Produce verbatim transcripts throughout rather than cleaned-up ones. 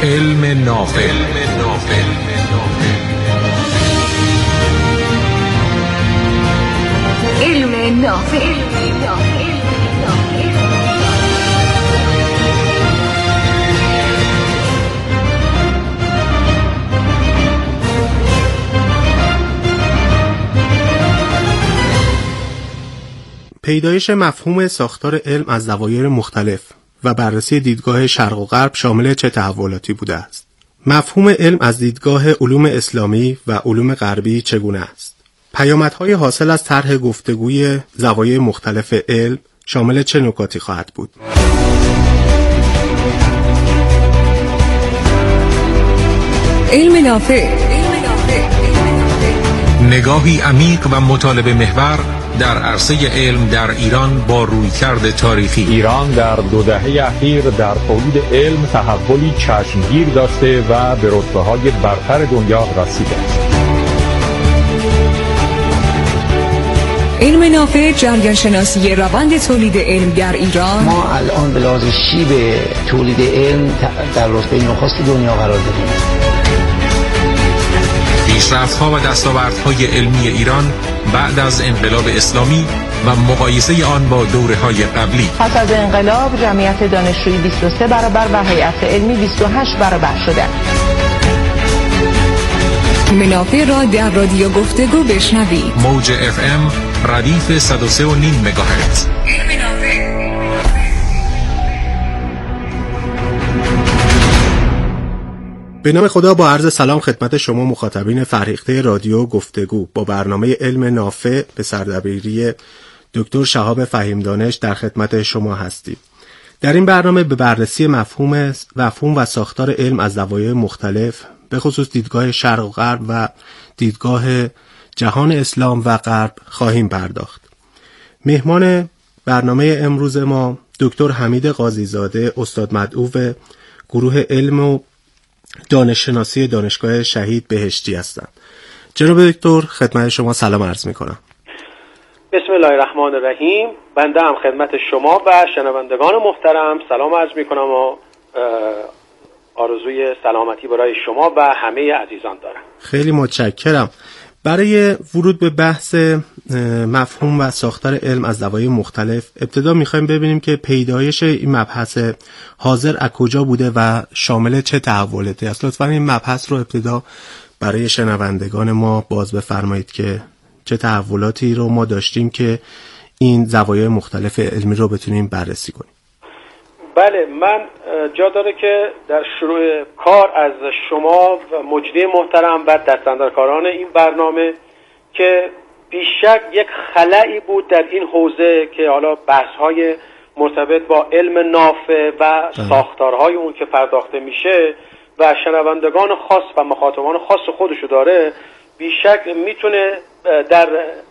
علم نافع. علم نافع. پیدایش مفهوم ساختار علم از دوایر مختلف و بررسی دیدگاه شرق و غرب شامل چه تحولاتی بوده است؟ مفهوم علم از دیدگاه علوم اسلامی و علوم غربی چگونه است؟ پیامدهای حاصل از طرح گفتگوی زوایای مختلف علم شامل چه نکاتی خواهد بود؟ علم نافع. نگاهی عمیق و مطالبه محور در عرصه علم در ایران با رویکرد تاریخی. ایران در دو دهه اخیر در تولید علم تحولی چشمگیر داشته و به رتبه‌های برتر دنیا رسیده است. علم نافع جریان شناسی روند تولید علم در ایران. ما الان به لحاظ شیب تولید علم در رتبه نخست دنیا قرار داریم. پیشرفت‌ها و دستاوردهای علمی ایران بعد از انقلاب اسلامی و مقایسه آن با دوره‌های قبلی. پس از انقلاب جمعیت دانشجویی بیست و سه برابر و هیئت علمی بیست و هشت برابر شده. منافع را در رادیو گفتگو بشنوید. موج اف ام ردیف صد و سه و نیم مگاهرتز. به نام خدا با عرض سلام خدمت شما مخاطبین فرهیخته رادیو گفتگو با برنامه علم نافع به سردبیری دکتر شهاب فهیمدانش در خدمت شما هستیم. در این برنامه به بررسی مفهوم مفهوم و ساختار علم از زوایای مختلف به خصوص دیدگاه شرق و غرب و دیدگاه جهان اسلام و غرب خواهیم پرداخت. مهمان برنامه امروز ما دکتر حمید قاضیزاده، استاد مدعو گروه علم و دانششناسی دانشگاه شهید بهشتی هستند. جناب دکتر خدمت شما سلام عرض می‌کنم. بسم الله الرحمن الرحیم. بنده هم خدمت شما و شنوندگان محترم سلام عرض می‌کنم و آرزوی سلامتی برای شما و همه عزیزان دارم. خیلی متشکرم. برای ورود به بحث مفهوم و ساختار علم از زوایای مختلف ابتدا می‌خوایم ببینیم که پیدایش این مبحث حاضر از کجا بوده و شامل چه تحولاتی است. لطفاً این مبحث رو ابتدا برای شنوندگان ما باز بفرمایید که چه تحولاتی رو ما داشتیم که این زوایای مختلف علمی رو بتونیم بررسی کنیم. بله، من جا داره که در شروع کار از شما و مجری محترم و دستاندرکاران این برنامه که بیشک یک خلایی بود در این حوزه که حالا بحث‌های مرتبط با علم نافع و ساختارهای اون که پرداخته میشه و شنوندگان خاص و مخاطبان خاص خودشو داره، بیشک میتونه در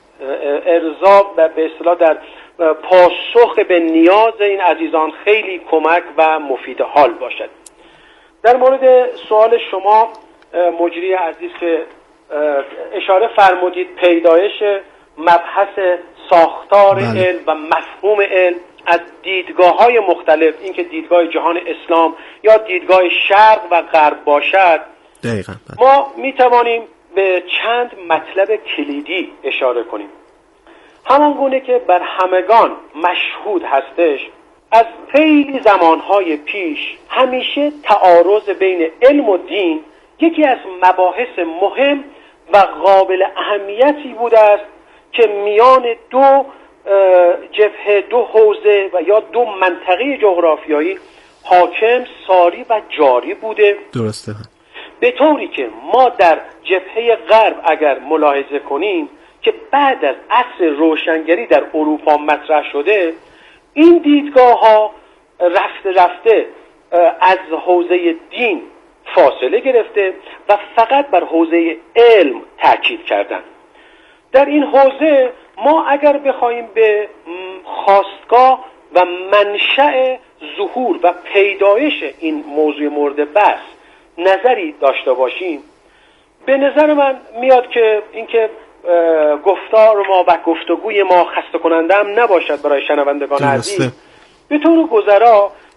ارضا و به اصطلاح در پاسخ به نیاز این عزیزان خیلی کمک و مفید حال باشد. در مورد سوال شما مجری عزیز که اشاره فرمودید پیدایش مبحث ساختار بله. علم و مفهوم علم از دیدگاه‌های مختلف، این که دیدگاه جهان اسلام یا دیدگاه شرق و غرب باشد، دقیقاً ما میتوانیم به چند مطلب کلیدی اشاره کنیم. همان گونه که بر همگان مشهود هستش، از خیلی زمانهای پیش همیشه تعارض بین علم و دین یکی از مباحث مهم و قابل اهمیتی بوده است که میان دو جبهه، دو حوزه و یا دو منطقه جغرافیایی حاکم، ساری و جاری بوده. درسته. به طوری که ما در جبهه غرب اگر ملاحظه کنیم که بعد از عصر روشنگری در اروپا مطرح شده، این دیدگاه ها رفته رفته از حوزه دین فاصله گرفته و فقط بر حوزه علم تاکید کردن. در این حوزه ما اگر بخوایم به خاستگاه و منشأ ظهور و پیدایش این موضوع مورد بحث نظری داشته باشیم، به نظر من میاد که اینکه گفتار ما و گفتگوی ما خسته کننده هم نباشد برای شنوندگان عزیز، به طور گذرا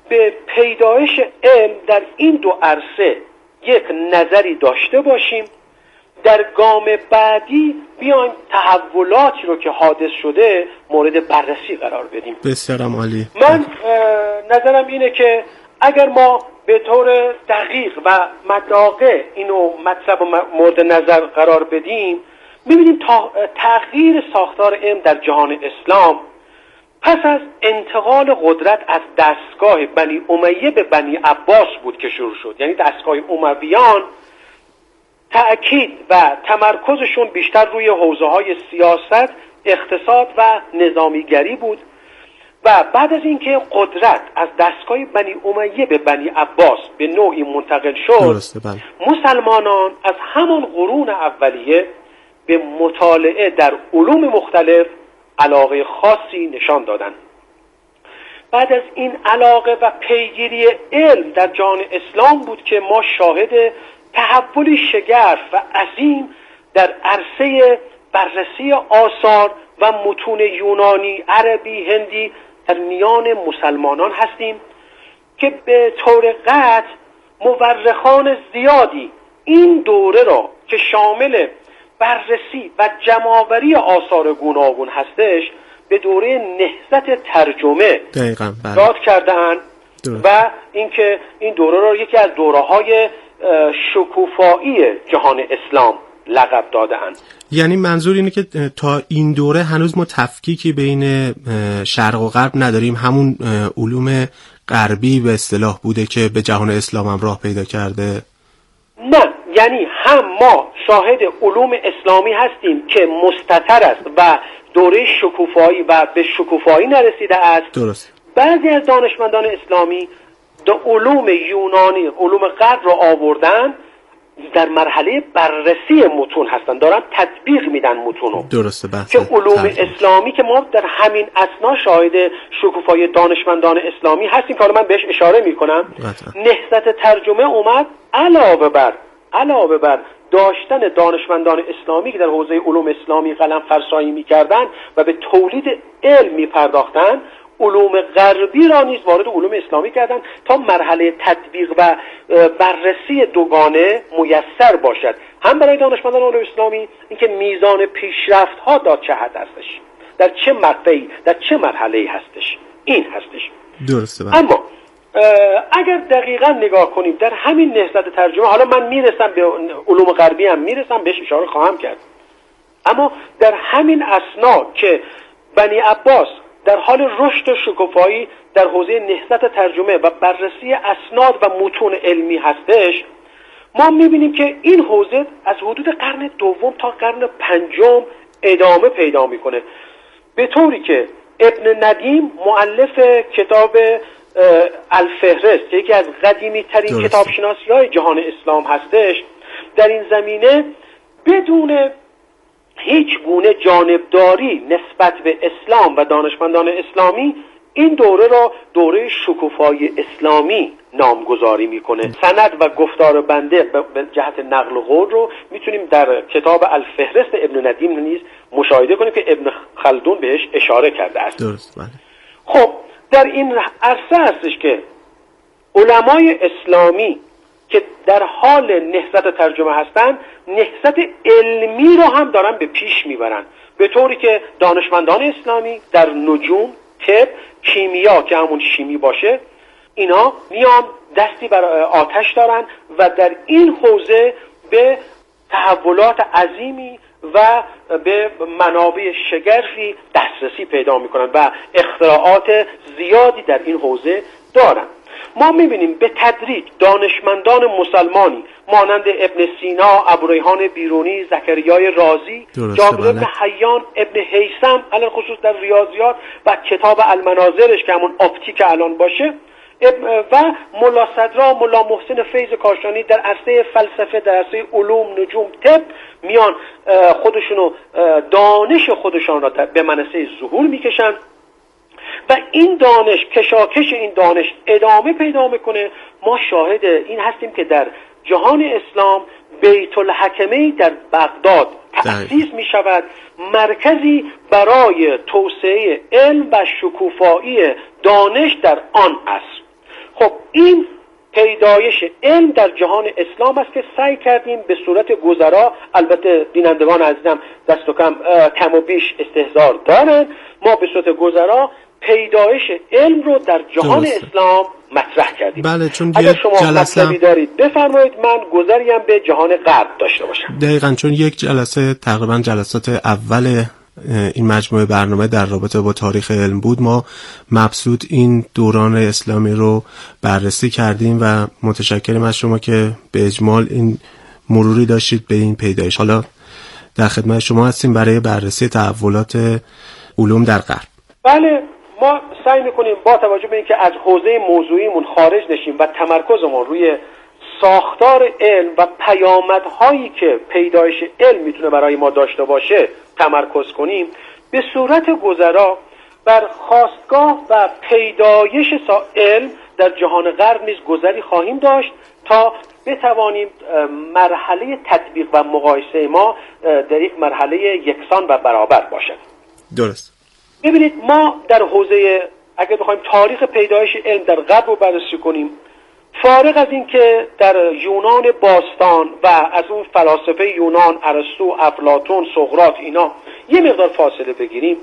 به پیدایش علم در این دو عرصه یک نظری داشته باشیم، در گام بعدی بیایم تحولاتی رو که حادث شده مورد بررسی قرار بدیم. بسیارم عالی. من نظرم اینه که اگر ما به طور دقیق و مداقع اینو مطلب و مورد نظر قرار بدیم، می‌بینیم تا تغییر ساختار علم در جهان اسلام پس از انتقال قدرت از دستگاه بنی امیه به بنی عباس بود که شروع شد. یعنی دستگاه امویان تأکید و تمرکزشون بیشتر روی حوزه‌های سیاست، اقتصاد و نظامیگری بود و بعد از اینکه قدرت از دستگاه بنی امیه به بنی عباس به نوعی منتقل شد، مسلمانان از همان قرون اولیه به مطالعه در علوم مختلف علاقه خاصی نشان دادند. بعد از این علاقه و پیگیری علم در جهان اسلام بود که ما شاهد تحولی شگرف و عظیم در عرصه بررسی آثار و متون یونانی، عربی، هندی در میان مسلمانان هستیم که به طور قطع مورخان زیادی این دوره را که شامل بررسی و جمع‌آوری آثار گوناگون هستش به دوره نهضت ترجمه یاد کرده‌اند و اینکه این دوره را یکی از دوره‌های شکوفایی جهان اسلام لقب داده‌اند. یعنی منظور اینه که تا این دوره هنوز ما تفکیکی بین شرق و غرب نداریم، همون علوم غربی به اصطلاح بوده که به جهان اسلام هم راه پیدا کرده؟ نه، یعنی هم ما شاهد علوم اسلامی هستیم که مستتر است و دوره شکوفایی و به شکوفایی نرسیده است. درست. بعضی از دانشمندان اسلامی دو علوم یونانی، علوم غرب را آوردن، در مرحله بررسی متون هستن، دارن تطبیق میدن متونو. درسته. بحث که علوم اسلامی که ما در همین اثنا شاهد شکوفایی دانشمندان اسلامی هستیم که حالا من بهش اشاره میکنم. نهضت ترجمه اومد علاوه بر علاوه بر داشتن دانشمندان اسلامی که در حوزه علوم اسلامی قلم فرسایی میکردن و به تولید علم میپرداختن، علوم غربی را نیز وارد علوم اسلامی کردند تا مرحله تطبیق و بررسی دوگانه میسر باشد، هم برای دانشمندان علوم اسلامی اینکه میزان پیشرفت ها در چه حد هستش، در چه مقطعی، در چه مرحله‌ای هستش. این هستش. درسته. اما اگر دقیقاً نگاه کنیم در همین نهضت ترجمه، حالا من میرسم به علوم غربی هم میرسم، بهش اشاره خواهم کرد، اما در همین اثنا که بنی عباس در حال رشد و شکوفایی در حوزه نهضت ترجمه و بررسی اسناد و متون علمی هستش، ما میبینیم که این حوزه از حدود قرن دوم تا قرن پنجم ادامه پیدا میکنه، به طوری که ابن ندیم مؤلف کتاب الفهرست که یکی از قدیمی ترین کتابشناسی های جهان اسلام هستش، در این زمینه بدون هیچ گونه جانبداری نسبت به اسلام و دانشمندان اسلامی این دوره را دوره شکوفایی اسلامی نامگذاری میکنه. سند و گفتار بنده به جهت نقل قول رو میتونیم در کتاب الفهرست ابن ندیم نیز مشاهده کنیم که ابن خلدون بهش اشاره کرده است. درست. بله. خب در این عرصه هستش که علمای اسلامی که در حال نهضت ترجمه هستن، نهضت علمی رو هم دارن به پیش میبرن، به طوری که دانشمندان اسلامی در نجوم، طب، کیمیا که همون شیمی باشه، اینا میان دستی بر آتش دارن و در این حوزه به تحولات عظیمی و به منابع شگرفی دسترسی پیدا میکنن و اختراعات زیادی در این حوزه دارن. ما میبینیم به تدریج دانشمندان مسلمانی مانند ابن سینا، ابوریحان بیرونی، زکریای رازی، جابر بن حیان، ابن هیثم علی خصوص در ریاضیات و کتاب المناظرش که همون اپتیک الان باشه، و ملا صدرا، ملا محسن فیض کاشانی در عرصه فلسفه، در عرصه علوم، نجوم، طب میان خودشونو دانش خودشان را به منصه ظهور میکشن و این دانش، کشاکش این دانش ادامه پیدا میکنه. ما شاهد این هستیم که در جهان اسلام بیت الحکمه در بغداد تأسیس می شود، مرکزی برای توسعه علم و شکوفایی دانش در آن است. خب این پیدایش علم در جهان اسلام است که سعی کردیم به صورت گذرا، البته بینندگان عزیزم دست و کم کم و بیش استحضار دارن، ما به صورت گذرا پیدایش علم رو در جهان درسته. اسلام مطرح کردیم. بله، چون اگر یک شما جلسه مطلبی دارید بفرمایید، من گذری هم به جهان غرب داشته باشم. دقیقاً، چون یک جلسه تقریبا جلسات اول این مجموعه برنامه در رابطه با تاریخ علم بود، ما مبسوط این دوران اسلامی رو بررسی کردیم و متشکرم از شما که به اجمال این مروری داشتید به این پیدایش. حالا در خدمت شما هستیم برای بررسی تحولات علوم در غرب. بله، ما سعی میکنیم با توجه به اینکه از حوزه موضوعیمون خارج نشیم و تمرکزمون روی ساختار علم و پیامدهایی که پیدایش علم میتونه برای ما داشته باشه تمرکز کنیم. به صورت گذرا بر خاستگاه و پیدایش علم در جهان غرب نیز گذری خواهیم داشت تا بتوانیم مرحله تطبیق و مقایسه ما در یک مرحله یکسان و برابر باشد. درست. ببینید، ما در حوزه اگر بخوایم تاریخ پیدایش علم در غرب رو بررسی کنیم، فارغ از این که در یونان باستان و از اون فلاسفه یونان ارسطو، افلاطون، سقراط اینا یه مقدار فاصله بگیریم،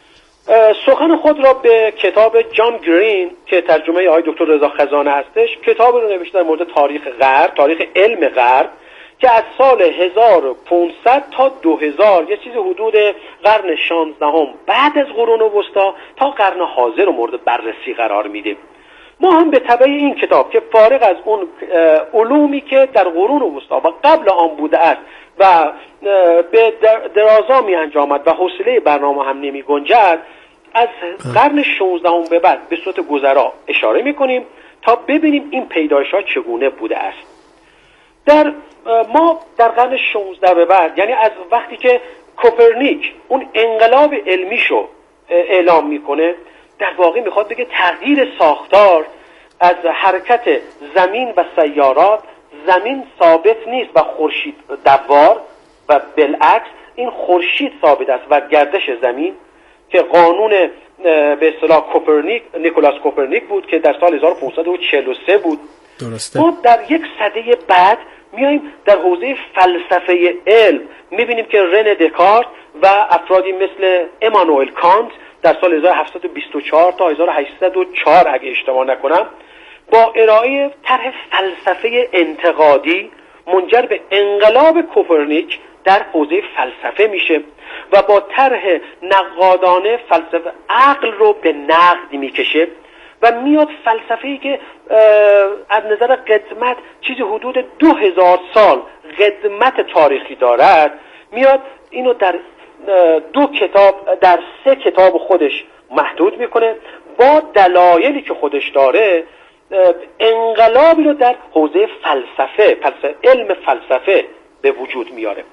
سخن خود را به کتاب جان گرین که ترجمه آقای دکتر رضا خزانه هستش، کتاب رو نوشته در مورد تاریخ غرب، تاریخ علم غرب، که از سال هزار و پانصد تا دو هزار، یه چیز حدود قرن شانزدهم بعد از قرون وسطا تا قرن حاضر رو مورد بررسی قرار میده. ما هم به تبع این کتاب که فارغ از اون علومی که در قرون وسطا و قبل آن بوده است و به درازا می انجامد و حوصله برنامه هم نمی گنجد، از قرن شانزدهم به بعد به صورت گذرا اشاره می کنیم تا ببینیم این پیدایش ها چگونه بوده است. در ما در قرن شانزدهم به بعد، یعنی از وقتی که کوپرنیک اون انقلاب علمیشو اعلام میکنه، در واقع میخواد بگه تغییر ساختار از حرکت زمین و سیارات، زمین ثابت نیست و خورشید دوار و بالعکس این خورشید ثابت است و گردش زمین، که قانون به اصطلاح کوپرنیک، نیکولاس کوپرنیک بود که در سال هزار و پانصد و چهل و سه بود. درسته. ما در یک سده بعد میایم در حوزه فلسفه علم میبینیم که رن دکارت و افرادی مثل امانوئل کانت در سال هزار و هفتصد و بیست و چهار تا هزار و هشتصد و چهار اگه اشتباه نکنم با ارائه طرح فلسفه انتقادی منجر به انقلاب کوپرنیک در حوزه فلسفه میشه و با طرح نقادانه فلسفه عقل رو به نقد میکشه و میاد فلسفه‌ای که از نظر قدمت چیزی حدود دو هزار سال قدمت تاریخی دارد، میاد اینو در دو کتاب، در سه کتاب خودش محدود میکنه، با دلایلی که خودش داره انقلابی رو در حوزه فلسفه، فلسفه علم فلسفه به وجود میاره.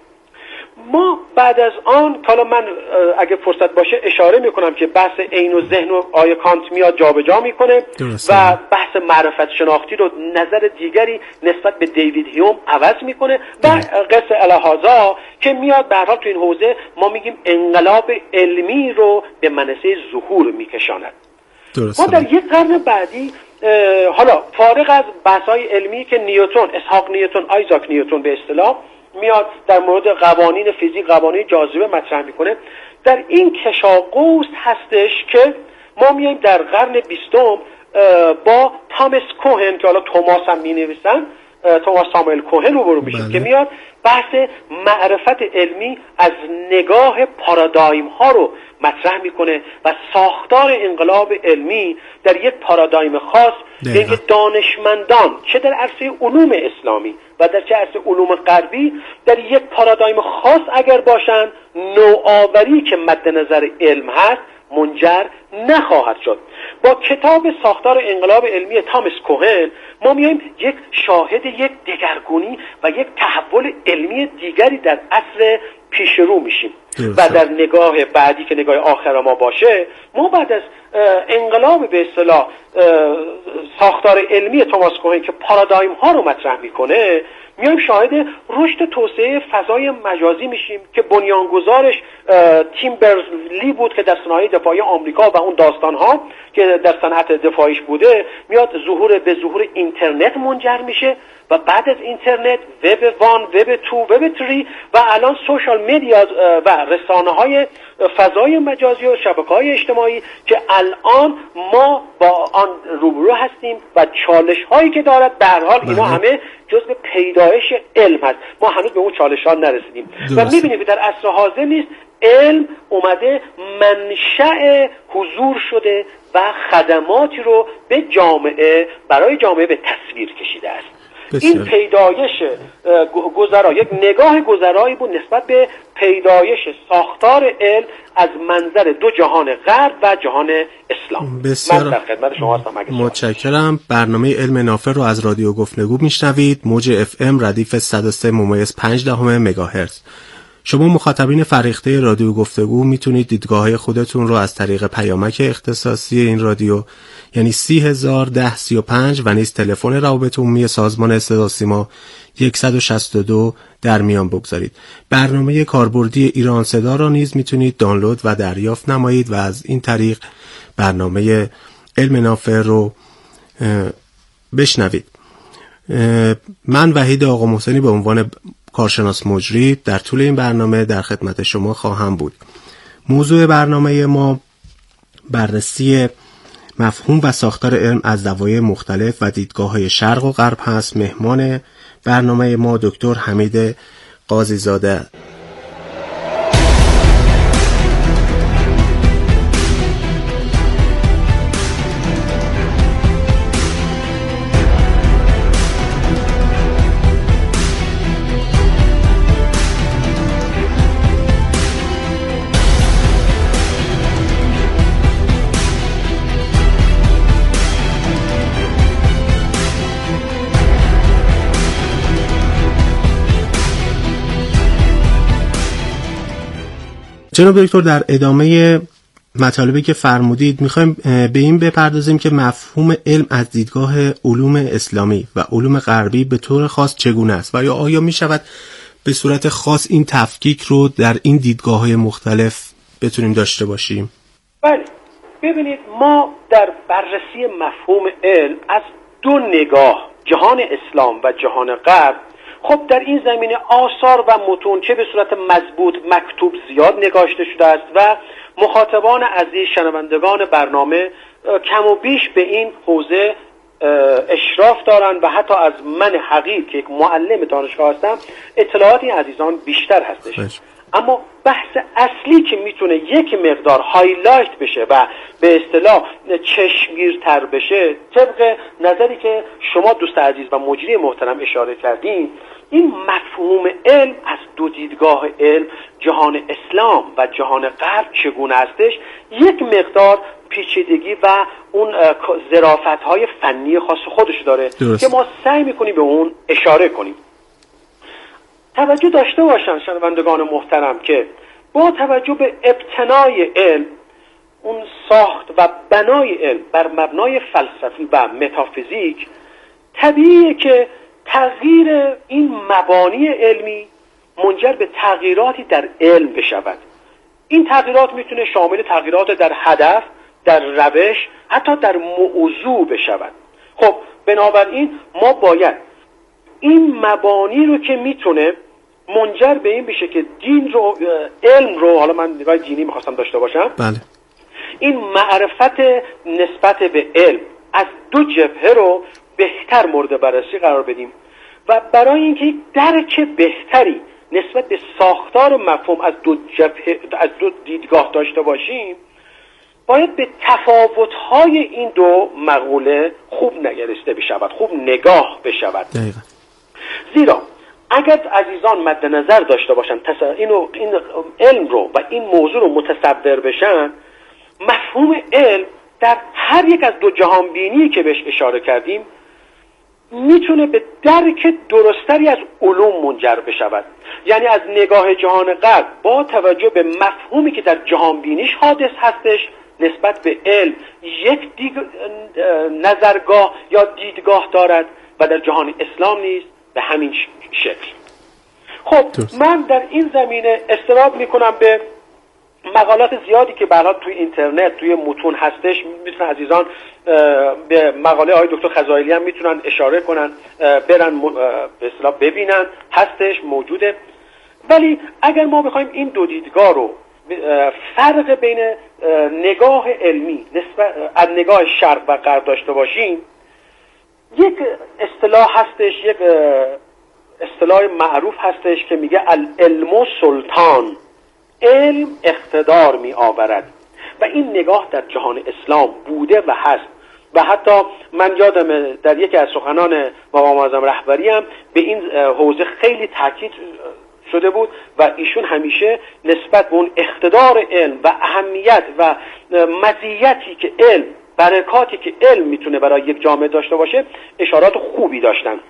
ما بعد از آن، حالا من اگه فرصت باشه اشاره میکنم که بحث عین و ذهن و آیه کانت میاد جابجا میکنه و بحث معرفت شناختی رو نظر دیگری نسبت به دیوید هیوم عوض میکنه و قصه الهازا که میاد به هر حال تو این حوزه ما میگیم انقلاب علمی رو به منصه ظهور میکشاند. ما در یک قرن بعدی، حالا فارغ از بحث‌های علمی که نیوتن، اسحاق نیوتن، آیزاک نیوتن به اصطلاح میاد در مورد قوانین فیزیک، قوانین جاذبه مطرح میکنه، در این کشاقوس هستش که ما میایم در قرن بیستم با تامس کوهن که حالا توماس هم مینویسن، توماس ساموئل کوهن روبرو میشیم که میاد بحث معرفت علمی از نگاه پارادایم ها رو مطرح میکنه و ساختار انقلاب علمی در یک پارادایم خاص که دانشمندان چه در عرصه علوم اسلامی و در چه عرصه علوم غربی در یک پارادایم خاص اگر باشن، نوآوری که مد نظر علم هست منجر نخواهد شد. با کتاب ساختار انقلاب علمی تامس کوهن ما میایم یک شاهد یک دگرگونی و یک تحول علمی دیگری در عصر پیش رو میشیم. و در نگاه بعدی که نگاه آخر ما باشه، ما بعد از انقلاب به اصطلاح ساختار علمی توماس کوهن که پارادایم ها رو مطرح میکنه، میایم شاهد رشد توسعه فضای مجازی میشیم که بنیانگذارش تیم برنرز-لی بود که در صنایع دفاعی آمریکا و اون داستان ها که در صنعت دفاعیش بوده میاد ظهور به ظهور اینترنت منجر میشه و بعد از اینترنت وب وان، وب تو، وب تری و الان سوشال مدیا و رسانه های فضای مجازی و شبکه های اجتماعی که الان ما با آن روبرو هستیم و چالش هایی که دارد به هر حال اینا همه جزء پیدایش علم هست. ما هنوز به اون چالش ها نرسیدیم و میبینیم که در عصر حاضر نیست علم اومده منشأ حضور شده و خدماتی رو به جامعه برای جامعه به تصویر کشیده است. بسیار. این پیدایش گذرا یک نگاه گذرایی بود نسبت به پیدایش ساختار علم از منظر دو جهان غرب و جهان اسلام. بسیار. من در خدمت شما هستم. متشکرم. برنامه علم نافع رو از رادیو گفتگو میشنوید، موج اف ام ردیف صد و سه ممیز پنج دهم مگاهرتز. شما مخاطبین فرهیخته رادیو گفتگو میتونید دیدگاه‌های خودتون رو از طریق پیامک اختصاصی این رادیو یعنی سی هزار ده سی و پنج و نیز تلفن روابط عمومی سازمان صدا و سیما صد و شصت و دو در میان بگذارید. برنامه کاربردی ایران صدا را نیز میتونید دانلود و دریافت نمایید و از این طریق برنامه علم نافع رو بشنوید. من وحید آقا محسنی به عنوان کارشناس مجری در طول این برنامه در خدمت شما خواهم بود. موضوع برنامه ما بررسی مفهوم و ساختار علم از زوایای مختلف و دیدگاه‌های شرق و غرب هست. مهمان برنامه ما دکتر حمید قاضی زاده. جناب دکتر، در ادامه مطالبی که فرمودید میخوایم به این بپردازیم که مفهوم علم از دیدگاه علوم اسلامی و علوم غربی به طور خاص چگونه است و یا آیا میشود به صورت خاص این تفکیک رو در این دیدگاه‌های مختلف بتونیم داشته باشیم؟ بله، ببینید ما در بررسی مفهوم علم از دو نگاه، جهان اسلام و جهان غرب، خب در این زمینه آثار و متون چه به صورت مضبوط مکتوب زیاد نگاشته شده است و مخاطبان عزیز شنوندگان برنامه کم و بیش به این حوزه اشراف دارند و حتی از من حقیر که یک معلم دانشگاه هستم اطلاعات این عزیزان بیشتر هستش. بش. اما بحث اصلی که میتونه یک مقدار هایلایت بشه و به اصطلاح چشمگیرتر بشه، طبق نظری که شما دوست عزیز و مجری محترم اشاره کردین، این مفهوم علم از دو دیدگاه علم، جهان اسلام و جهان غرب چگونه هستش، یک مقدار پیچیدگی و اون ظرافت‌های فنی خاص خودش داره درست. که ما سعی میکنیم به اون اشاره کنیم. توجه داشته باشن شنوندگان محترم که با توجه به ابتنای علم، اون ساخت و بنای علم بر مبنای فلسفی و متافیزیک، طبیعیه که تغییر این مبانی علمی منجر به تغییراتی در علم بشود. این تغییرات میتونه شامل تغییرات در هدف، در روش، حتی در موضوع بشود. خب بنابراین ما باید این مبانی رو که میتونه منجر به این بشه که دین رو، علم رو، حالا من نگاه دینی میخواستم داشته باشم، بله. این معرفت نسبت به علم از دو جبهه رو بهتر مورد بررسی قرار بدیم و برای اینکه درک بهتری نسبت به ساختار مفهوم از دو جبهه، از دو دیدگاه داشته باشیم، باید به تفاوت‌های این دو مقوله خوب نگرسته بشود، خوب نگاه بشود. دقیقا. زیرا اگر عزیزان مد نظر داشته باشن اینو این علم رو و این موضوع رو متصور بشن، مفهوم علم در هر یک از دو جهان بینی که بهش اشاره کردیم میتونه به درک درستری از علوم منجر بشود. یعنی از نگاه جهان غرب با توجه به مفهومی که در جهان بینیش حادث هستش نسبت به علم یک دیگ... نظرگاه یا دیدگاه دارد و در جهان اسلام نیز به همین شکل. خب من در این زمینه استناد میکنم به مقالات زیادی که برات توی اینترنت توی متون هستش. میتونن عزیزان به مقاله های دکتر خزائلی هم میتونن اشاره کنن، برن به اصطلاح ببینن، هستش، موجوده. ولی اگر ما بخوایم این دو دیدگاه رو، فرق بین نگاه علمی نسبت از نگاه شرق و غرب داشته باشیم، یک اصطلاح هستش، یک اصطلاح معروف هستش که میگه العلم سلطان، علم اقتدار می آورد. و این نگاه در جهان اسلام بوده و هست. و حتی من یادم در یکی از سخنان مقام معظم رهبری هم به این حوزه خیلی تاکید شده بود و ایشون همیشه نسبت به اون اقتدار علم و اهمیت و مزیتی که علم، برکاتی که علم میتونه برای یک جامعه داشته باشه اشارات خوبی داشتن.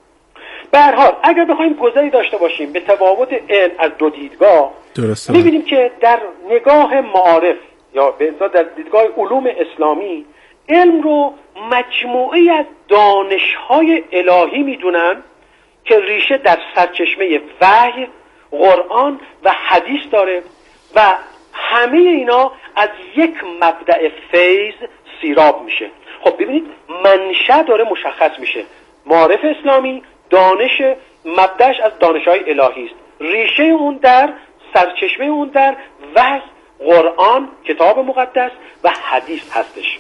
به هر حال اگر بخوایم گذری داشته باشیم به تفاوت علم از دو دیدگاه، می‌بینیم که در نگاه معارف یا به اصطلاح در دیدگاه علوم اسلامی علم رو مجموعه از دانش‌های الهی می‌دونن که ریشه در سرچشمه وحی، قرآن و حدیث داره و همه اینا از یک مبدأ فیض سیراب میشه. خب ببینید منشأ داره مشخص میشه. معارف اسلامی دانش مبدأش از دانش‌های الهی است. ریشه اون در سرچشمه اون در وحی، قرآن، کتاب مقدس و حدیث هستش.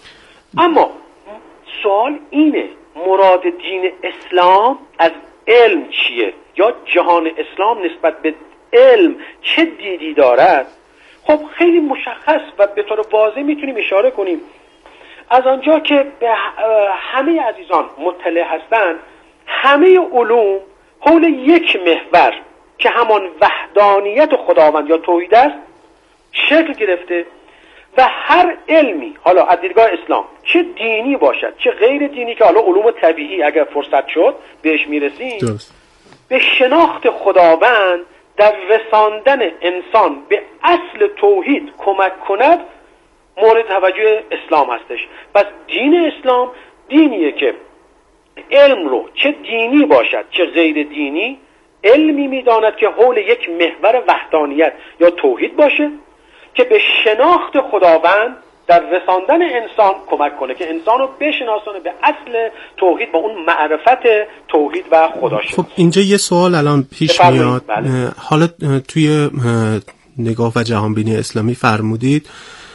اما سوال اینه مراد دین اسلام از علم چیه؟ یا جهان اسلام نسبت به علم چه دیدی دارد؟ خب خیلی مشخص و به طور واضح میتونیم اشاره کنیم. از آنجا که به همه عزیزان مطلع هستند، همه علوم حول یک محور که همان وحدانیت خداوند یا توحید است شکل گرفته و هر علمی، حالا از دیدگاه اسلام چه دینی باشد چه غیر دینی، که حالا علوم طبیعی اگر فرصت شد بهش میرسیم، به شناخت خداوند در رساندن انسان به اصل توحید کمک کند مورد توجه اسلام هستش. پس دین اسلام دینیه که علم رو چه دینی باشد چه غیر دینی علمی میداند که حول یک محور وحدانیت یا توحید باشه که به شناخت خداوند در رساندن انسان کمک کنه، که انسان رو بشناسونه به اصل توحید، با اون معرفت توحید و خداشناسی. خب اینجا یه سوال الان پیش میاد. بله. حالا توی نگاه و جهانبینی اسلامی فرمودید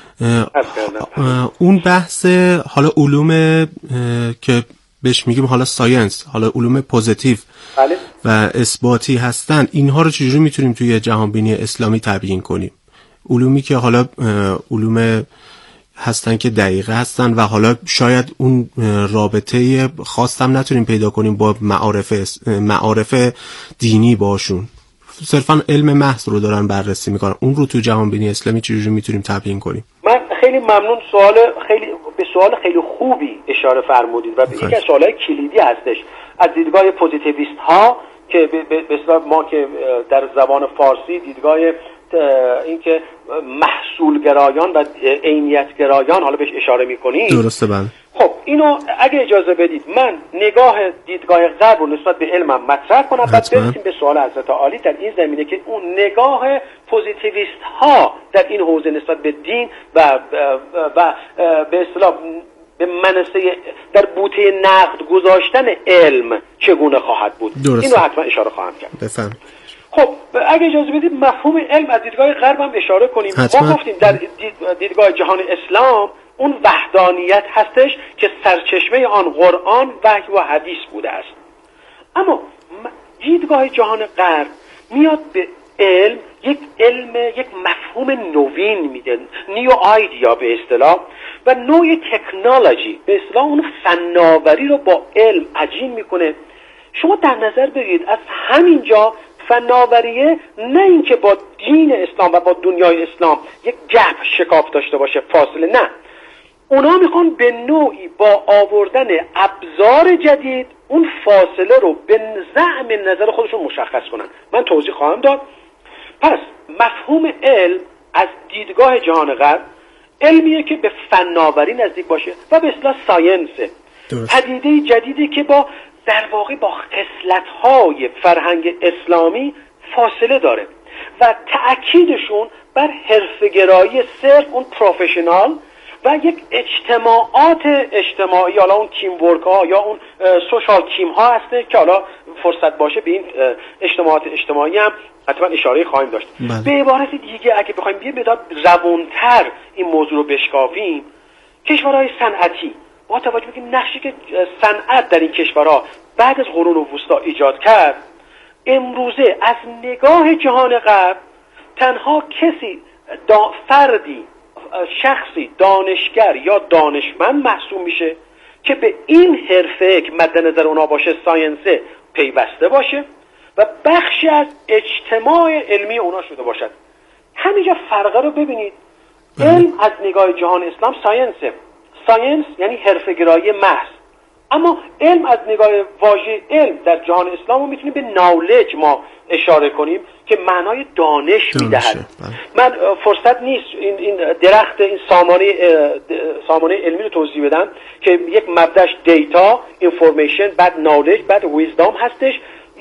اون بحث حالا علوم که بهش میگیم حالا ساینس، حالا علوم پوزیتیو بله. و اثباتی هستن، اینها رو چجوری میتونیم توی جهانبینی اسلامی تبیین کنیم؟ علومی که حالا علوم هستن که دقیقه هستن و حالا شاید اون رابطه خاص هم نتونیم پیدا کنیم با معارف معارف دینی باشون، صرفا علم محض رو دارن بررسی میکنن، اون رو تو جهانبینی اسلامی چجوری میتونیم تبیین کنیم؟ من خیلی ممنون، سوال خیلی به سوال خیلی خوبی اشاره فرمودید و یکی از سوالای کلیدی هستش. از دیدگاه پوزیتیویست ها که به اصطلاح ما که در زبان فارسی دیدگاه این که محصول گرایان و عینیت گرایان حالا بهش اشاره میکنیم. درسته بله. خب اینو اگه اجازه بدید من نگاه دیدگاه غرب رو نسبت به علمم مطرح کنم، بعد برسیم به سوال حضرت عالی در این زمینه که اون نگاه پوزیتیویست ها در این حوزه نسبت به دین و و به اصطلاح به منصه در بوته نقد گذاشتن علم چگونه خواهد بود. درسته. اینو حتما اشاره خواهم کرد. بفهم. خب اگه اجازه بدید مفهوم علم از دیدگاه غرب هم اشاره کنیم. ما گفتیم در دیدگاه جهان اسلام اون وحدانیت هستش که سرچشمه آن قرآن، وحی و حدیث بوده است. اما دیدگاه جهان غرب میاد به علم یک علم یک مفهوم نوین میده، نیو آیدیا به اصطلاح، و نوع تکنولوژی به اصطلاح اون فناوری رو با علم عجین میکنه. شما در نظر بگیرید از همینجا فناوریه نه اینکه با دین اسلام و با دنیای اسلام یک گپ شکاف داشته باشه، فاصله، نه، اونا میخوان به نوعی با آوردن ابزار جدید اون فاصله رو به زعم نظر خودشون مشخص کنن. من توضیح خواهم داد. پس مفهوم علم از دیدگاه جهان غرب علمیه که به فناوری نزدیک باشه و به اصطلاح ساینسه، پدیده جدیدی که با در واقع با خصلت‌های فرهنگ اسلامی فاصله داره و تأکیدشون بر حرفه‌گرایی صرف اون پروفشنال و یک اجتماعات اجتماعی، حالا اون تیم ورک ها یا اون سوشال تیم ها هسته که حالا فرصت باشه به این اجتماعات اجتماعی هم حتما اشاره خواهیم داشت. بله. به عبارت دیگه اگه بخوایم یه مقدار روان‌تر این موضوع رو بشکافیم، کشورهای صنعتی با توجه به نقشی که صنعت در این کشورها بعد از قرون وسطا ایجاد کرد، امروزه از نگاه جهان غرب تنها کسی دا فردی شخصی دانشگر یا دانشمند محسوب میشه که به این حرفه که مد نظر اونا باشه ساینسه پیوسته باشه و بخشی از اجتماع علمی اونا شده باشد. همینجا فرقه رو ببینید. علم از نگاه جهان اسلام ساینسه. ساینس یعنی حرفه‌گرایی محض. اما علم از نگاه واژه علم در جهان اسلام رو میتونیم به نالج ما اشاره کنیم که معنای دانش میدهد. من فرصت نیست این این درخت این سامانه سامانه علمی رو توضیح بدم که یک مبدأش دیتا، اینفورمیشن، بعد نالج، بعد ویزدام هستش.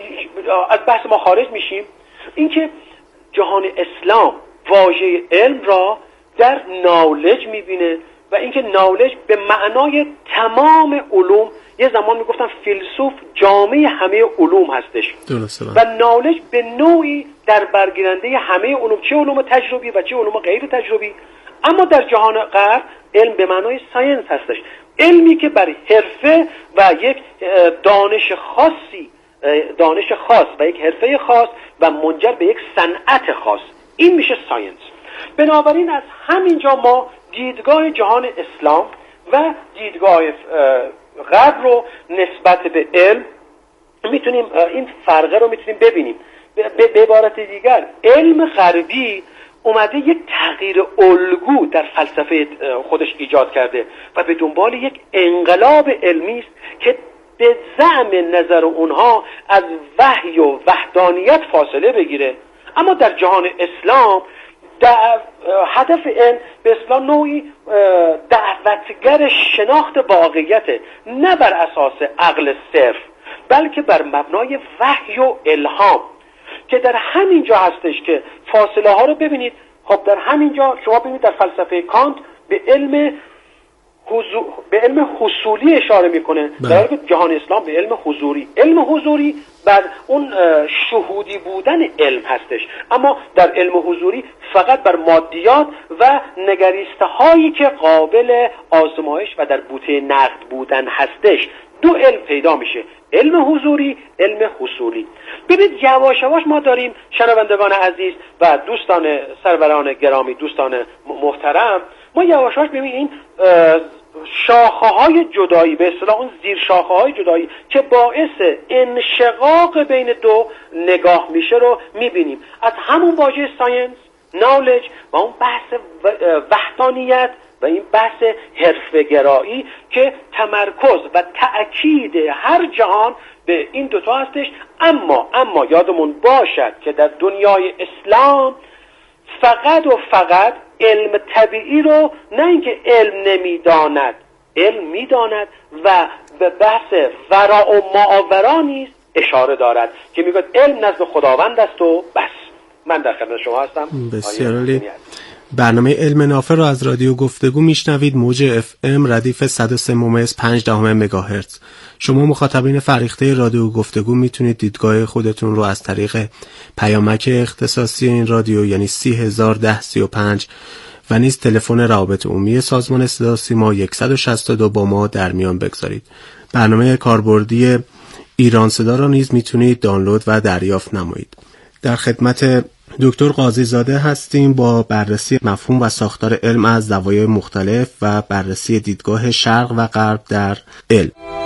از بحث ما خارج میشیم. اینکه جهان اسلام واژه علم را در نالج میبینه و اینکه نالج به معنای تمام علوم، یه زمان میگفتن فیلسوف جامعه همه علوم هستش و نالج به نوعی در برگیرنده همه علوم، چه علوم تجربی و چه علوم غیر تجربی. اما در جهان غرب علم به معنای ساینس هستش، علمی که بر حرفه و یک دانش خاصی دانش خاص و یک حرفه خاص و منجر به یک صنعت خاص، این میشه ساینس. بنابراین از همینجا ما دیدگاه جهان اسلام و دیدگاه غرب رو نسبت به علم میتونیم این فرقه رو میتونیم ببینیم. به عبارت دیگر علم غربی اومده یک تغییر الگو در فلسفه خودش ایجاد کرده و به دنبال یک انقلاب علمی است که به زعم نظر اونها از وحی و وحدانیت فاصله بگیره. اما در جهان اسلام در هدف علم به اصطلاح نوعی دعوتگر شناخت واقعیت، نه بر اساس عقل صرف بلکه بر مبنای وحی و الهام، که در همین جا هستش که فاصله ها رو ببینید. خب در همین جا شما ببینید در فلسفه کانت به علم حضور... به علم حصولی اشاره میکنه، در حالی که جهان اسلام به علم حضوری. علم حضوری بر اون شهودی بودن علم هستش، اما در علم حضوری فقط بر مادیات و نگریسته هایی که قابل آزمایش و در بوته نقد بودن هستش دو علم پیدا میشه، علم حضوری، علم حصولی. ببینید یواش یواش ما داریم، شنوندگان عزیز و دوستان سروران گرامی، دوستان محترم، ما یواش یواش ببینیم این شاخه های جدایی، به اصطلاح اون زیر شاخه های جدایی که باعث انشقاق بین دو نگاه میشه رو میبینیم. از همون واژه ساینس، نالج و اون بحث وحدانیت و این بحث حرفه‌گرایی که تمرکز و تأکید هر جهان به این دوتا هستش. اما اما یادمون باشد که در دنیای اسلام فقط و فقط علم طبیعی رو، نه اینکه علم نمیداند، علم میداند و به بحث ورع و ماوراء نیز اشاره دارد که میگه علم نزد خداوند است و بس. من در خدمت شما هستم. بسیار عالی. برنامه علم نافع را از رادیو گفتگو میشنوید، موج اف ام ردیف صد و سه ممیز پنج دهم مگاهرتز. شما مخاطبین فرهیخته رادیو گفتگو میتونید دیدگاه خودتون رو از طریق پیامک اختصاصی این رادیو یعنی سی هزار ده سی و پنج و نیز تلفن روابط عمومی سازمان صدا و سیما صد و شصت و دو با ما در میان بگذارید. برنامه کاربردی ایران صدا را نیز میتونید دانلود و دریافت نمایید. در خدمت دکتر قاضی زاده هستیم با بررسی مفهوم و ساختار علم از زوایای مختلف و بررسی دیدگاه شرق و غرب در علم.